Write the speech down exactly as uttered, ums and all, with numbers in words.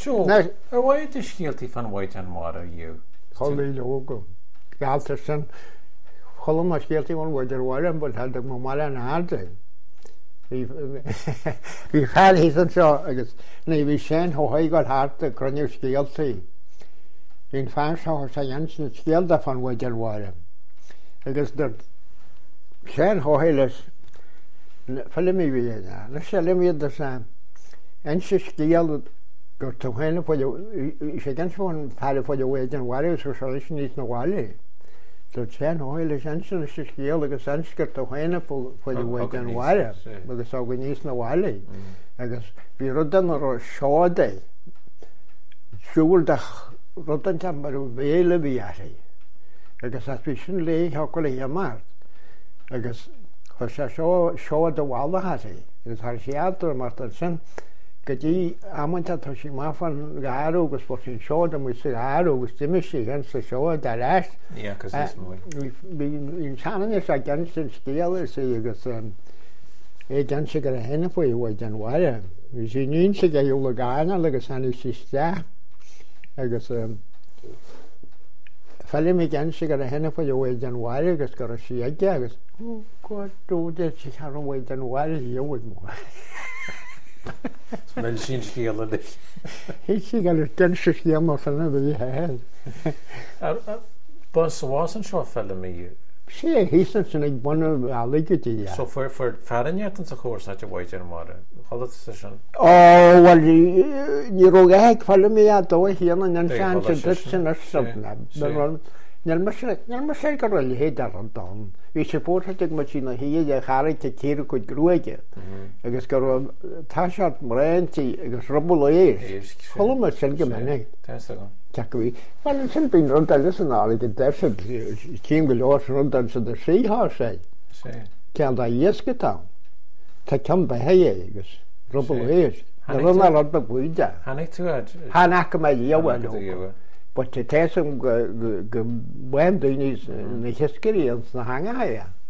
Joe, Now, ar bhaid is scialtaí fan bhaid an mar a dhéú? Holly logo. Galterson. Holland was guilty one word there were but had the mamala and hard. We've had his and so I guess we sent how he got hard the cranial guilty. In fact, how science skilled the fun word there were. I guess the sent how he was follow me with that. Let's tell me the same. And she skilled go to when for you she against one part for your wage and what is solution is no wally. So ten oil is essentially skill agus sanskrit to when for for the wage and wire because so we need no wally. I guess we rodan or shode shul da rodan tambaru vele viari. I guess sufficiently how could he amar. I guess was show show the wall has he. It has he out or Martin Gadi amanta toshi mafan garo was for in show them we say garo was dimish against the show that ash. Yeah, because this more. We in China is against the scale is you guess um against the hen for you was and why. We see in sig you look ana like a sunny sister. I guess um Follow me against the hen for you was and why I guess got a see I guess. Oh God, do this she had a wait and why you would more. Men sin scial a He's got a tension here more than we had. Bus was an seo fell me. See, he's not saying one of our legacy. So for for Farinjat and of course such a white and mother. Hold it session. Oh, well, you go back, follow me out the way here and then chance a direction or something. Nel mashe nel mashe ka rol he dar don we support het machine hier je gare te keer ko groeje agus ka tashat mrenti agus robolo is holm mashe ke mane Testagon takwi wel sin bin rond al is na al get der team gelos rond al de sea house say kan da yesketa ta kan ba he agus robolo is da rond al ba buida hanik tu hanak ma yewa But the test of the when doing is the history of the hang